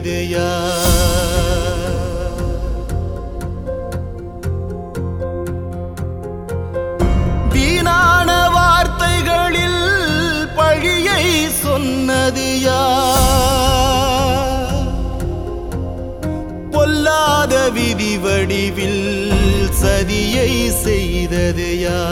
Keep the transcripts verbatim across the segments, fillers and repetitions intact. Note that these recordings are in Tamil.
செய்தது யார்? வீணான வார்த்தைகளில் பழியை சொன்னது யார்? பொல்லாத விதி வடிவில் சதியை செய்தது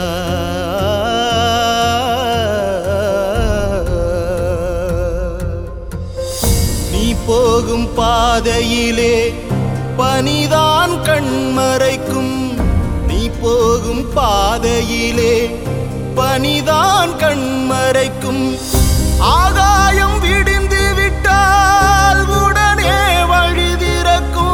யார்? நீ போகும் பாதையிலே பனிதான் கண்மறைக்கும். நீ போகும் பாதையிலே பனிதான் கண்மறைக்கும். ஆகாயம் விடிந்து விட்டால் உடனே வழி திறக்கும்.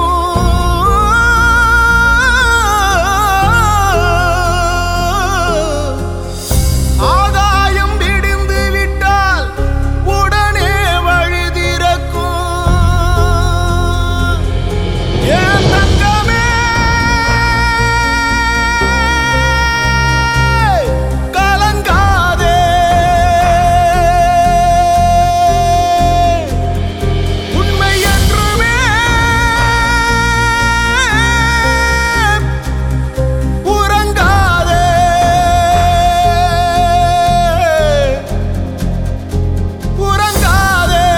ஆகாயம் விடிந்து விட்டால் உடனே வழி திறக்கும். ஏன் தங்கமே கலங்காதே, உண்மை என்றுமே உறங்காதே. உறங்காதே.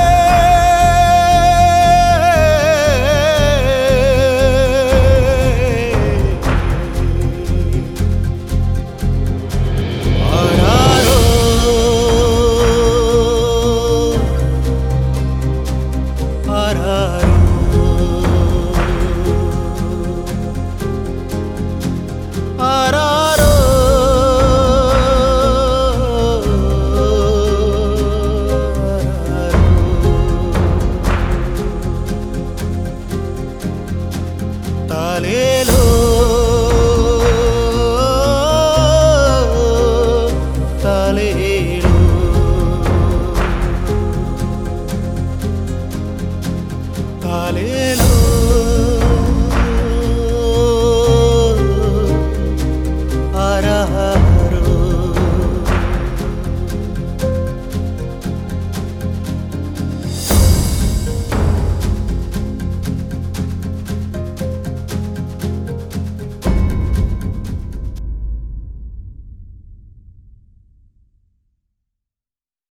ஆராரோ ஆராரோ ஆராரோ தாலேலோ தாலே